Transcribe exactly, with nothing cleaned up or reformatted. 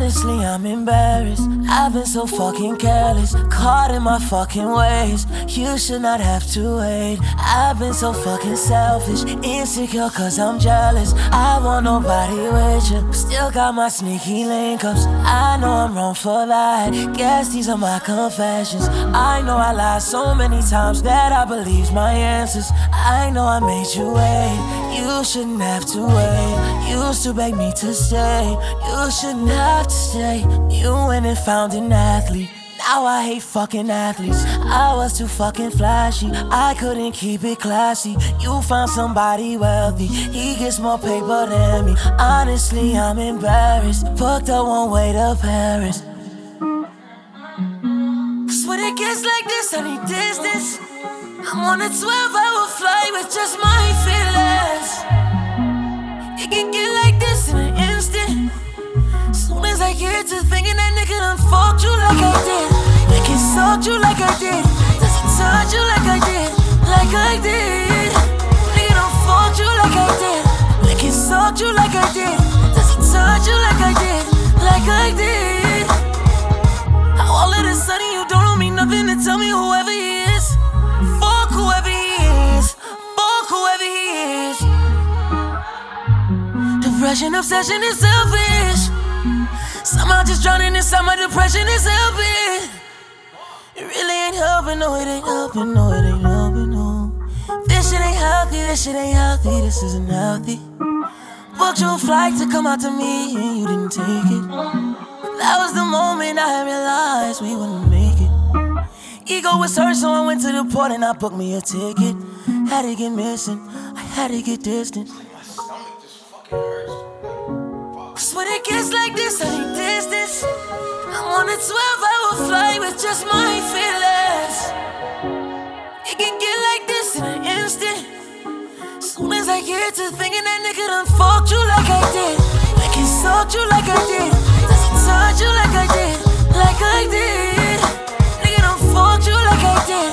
Honestly, I'm embarrassed. I've been so fucking careless, caught in my fucking ways. You should not have to wait. I've been so fucking selfish, insecure cause I'm jealous. I want nobody with you, still got my sneaky link-ups. I know I'm wrong for that, guess these are my confessions. I know I lied so many times that I believed my answers. I know I made you wait, you shouldn't have to wait. You used to beg me to stay, you shouldn't have to stay. You went and found an athlete, now I hate fucking athletes. I was too fucking flashy, I couldn't keep it classy. You found somebody wealthy, he gets more paper than me. Honestly, I'm embarrassed, booked a one-way to Paris. Cause when it gets like this, I need distance. I'm on a twelve hour flight with just my feelings. It can get like this in an instant. Soon as I get to thinking that nigga done fucked you like I did, it can suck you like I did, does it touch you like I did, like I did? Nigga done fucked you like I did, it can suck you like I did, does it touch you like I did, like I did? How all of a sudden you don't owe me nothing to tell me whoever he is. Fuck whoever he is, fuck whoever he is. Depression, obsession is selfish. Somehow just drowning inside my depression is helping. It really ain't helping, no, it ain't helping, no, it ain't helping, no. This shit ain't healthy, this shit ain't healthy, this isn't healthy. Booked your flight to come out to me and you didn't take it. That was the moment I realized we wouldn't make it. Ego was hurt, so I went to the port and I booked me a ticket. Had to get missing, I had to get distant. Cause when it gets like this, I need distance. I'm on a twelve hour flight with just my feelings. It can get like this in an instant. Soon as I get to thinking that nigga done fucked you like I did, it can suck you like I did, does it touch you like I did, like I did? Nigga done fucked you like I did,